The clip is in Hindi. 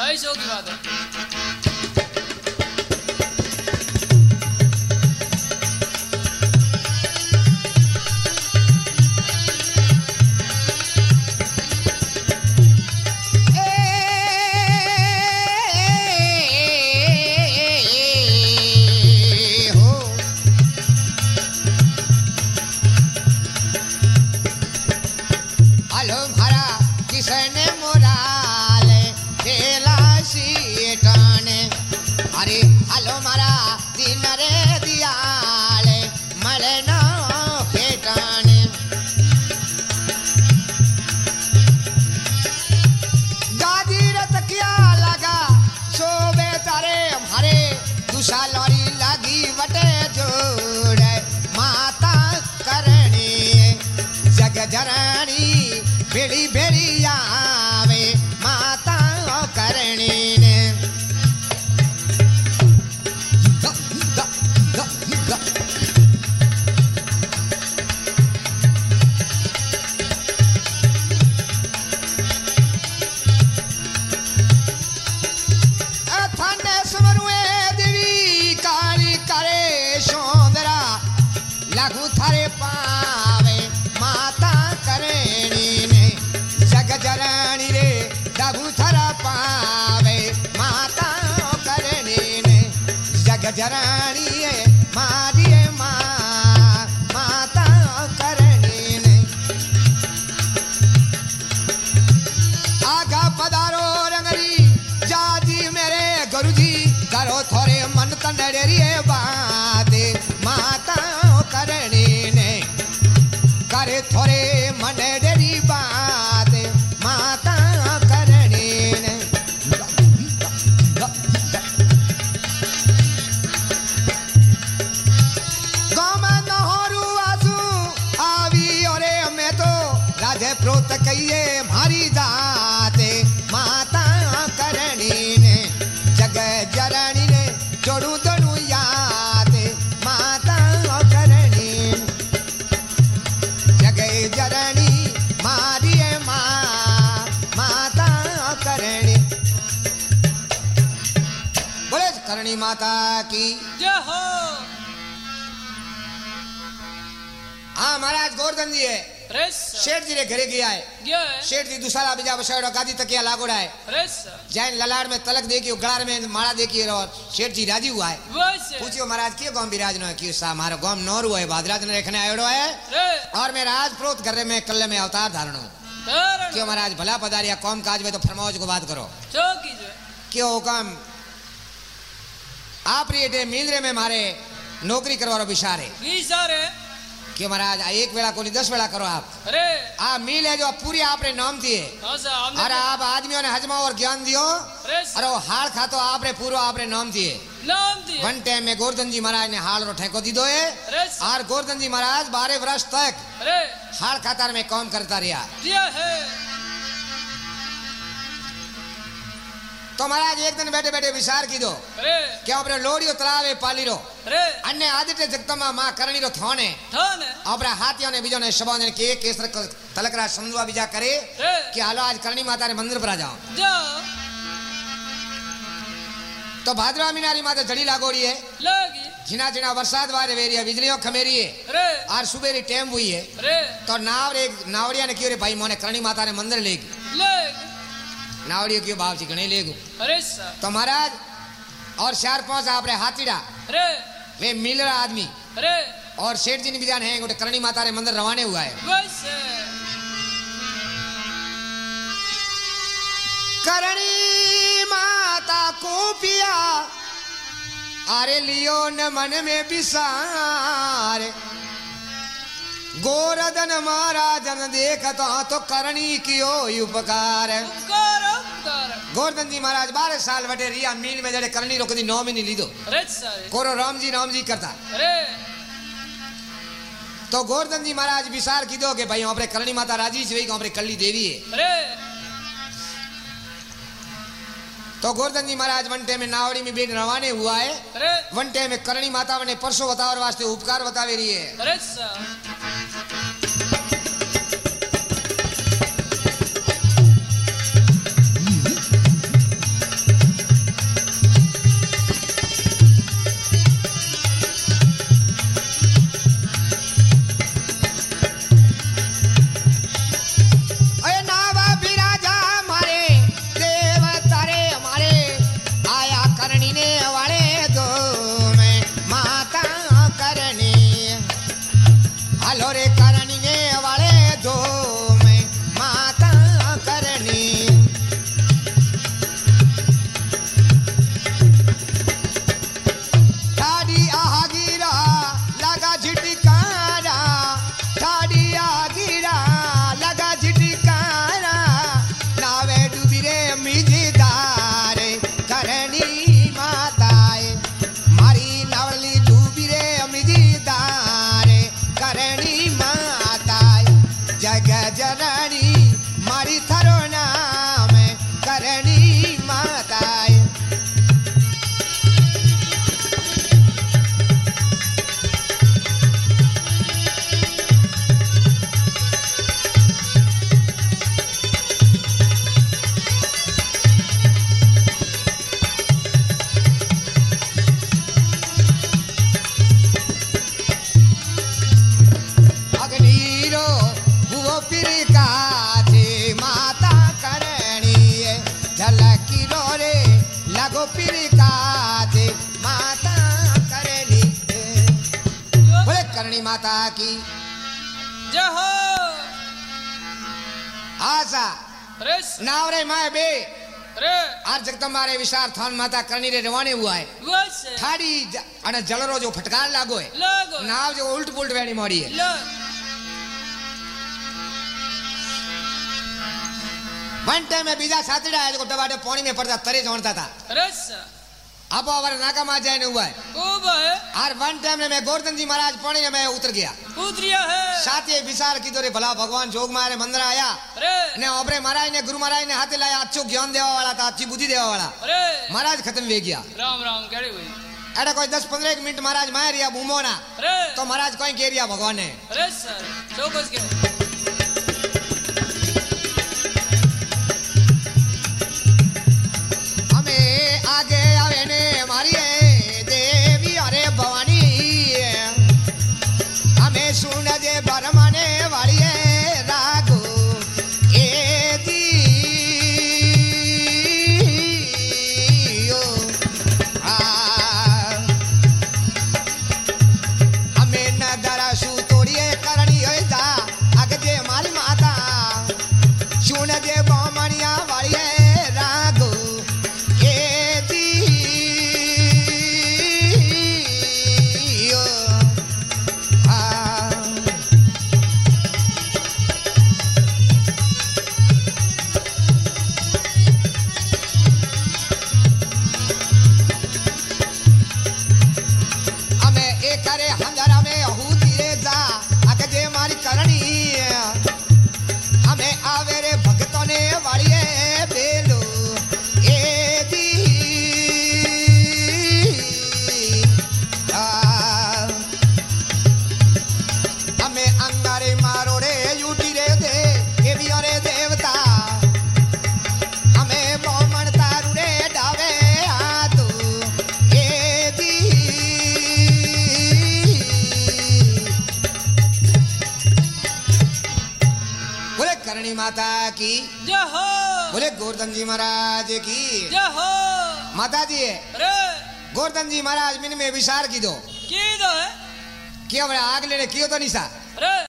भाई शौक की बात है। माता की जय हो। हाँ महाराज गोवर्धन जी है शेठ जी रे घरे गया है। शेठ जी दूसरा बीजा बसाड़ो गादी तकिया लागोड़ा है। जैन ललाड़ में तलक देखियो गलार में माला देखिए और शेठ जी राजी हुआ है। पूछियो महाराज के गांव विराज नो की सा मारो गांव नौर हुआ है भाद्राज ने रखने आयोड़ो है और मैं राजप्रोत कर रहे में कल में अवतार धारण हूँ। क्यों महाराज भला पधारिया कौम काज में तो फरमाओ को बात करो क्यों हुकम आप रे मींद्रे में मारे नौकरी करवारो विचार है क्यों महाराज एक वेला को नहीं 10 वेला करो आप। अरे आप मील है जो पूरी आपने नाम दिए अरे आप आदमियों ने हजमा और ज्ञान दियो अरे वो हाल खा तो आपने पूरा आपने नाम दिए वन टाइम में गोवर्धन जी महाराज ने हाल रो ठेको दी दो है और गोवर्धन जी महाराज 12 वर्ष तक हाल खातार में काम करता रहा। तो महाराज एक दिन बैठे बैठे विचार की दो क्या अपने लोड़ियो तलावे पाली रो अन्य आदित्य जगदम्बा मां करणी रो थाने अपने हाथियों ने बीजों ने शबों ने के केसर तलकरा समझवा बीजा करे कि हालो आज करणी माता रे मंदिर पर आ जाओ। तो भाद्रवा मीनारी माता जड़ी लागोड़ी है झिना झिना बरसात वारे वेरी है बिजलियों खमेरी है और सुबेरी टाइम हुई है तो नावड़िया ने क्यों रे भाई मोने करणी माता रे मंदिर लेगी नावड़ियों क्यों भाव चिकने लेगू। तो महाराज और 4-5 आप हाथीड़ा वे मिलरा आदमी और सेठ जी ने विधान है गोटे करणी माता रे मंदिर रवाने हुआ है। करणी माता को पिया अरे लियो न मन में विसार गोवर्धन महाराजन देखता तो करणी कियो उपकार। गोवर्धन जी महाराज 12 साल बटे रिया मील में जड़े करणी रोक दी 9 महीने लीधो कोरो राम जी करता। तो गोवर्धन जी महाराज विचार की दो के भाई अपने करणी माता राजी से अपने कल्ली देवी है। तो गोवर्धन जी महाराज वन टाइम में नावड़ी में बेट रवाने हुआ है वन टाइम में करणी माता ने परसों बतावर वास्ते उपकार बतावे रही है। ललकी रे लगो पीर काजे माता करनी बोले करणी माता की जय हो। आशा नाव रे माए बे आज जगदम्बा रे विशाल थान माता करनी रे रवाने हुआ है थाड़ी अने जलरो जो फटकार लागो है नाव जो उल्ट पुल्ट वेणी मोड़ी है वन टाइम में बीजा साथीड़ा है जो डबाडे पानी में पड़ता तरे जोड़ता था अब और नाका मा जाए हुआ है और वन टाइम में गोवर्धन जी महाराज पानी में उतर गया है साथ ही विशाल की दौरे भला भगवान जोग मारे मंदिर आया ने ओबरे महाराज ने गुरु महाराज ने हाथे लाया अच्छो ज्ञान देवा वाला था अच्छी बुद्धि देवा वाला महाराज खत्म वे गया राम राम केड़ी हुई एड़ा कोई 10-15 मिनट महाराज मार रिया बूमो ना तो महाराज कोई कह रिया भगवान ने अरे सर जो कुछ के आगे आवे ने मारी देवी अरे भवानी हमें सुन जे बरमाने वाली है रागो ए दी हमें न दरासू तोड़िए करनी हो जा आगे जे मारी माता सुन जे बरमानिया वाली है रागो करे हंगरा में हूती रे जा आगे जे मारी करनी हमें आवे रे भक्तों ने वाली है बेलो ए दी हमें अंगारे मारो रे यूटी रे दे ये भी अरे देवता हमें बहुमन तारू रे डावे हाथू ए दी करणी माता की जय हो। बोले गोवर्धन जी महाराज की जय हो। माता जी गोवर्धन जी महाराज मिन में विचार की दो है कि हमने आग लेने कियो तो नहीं सा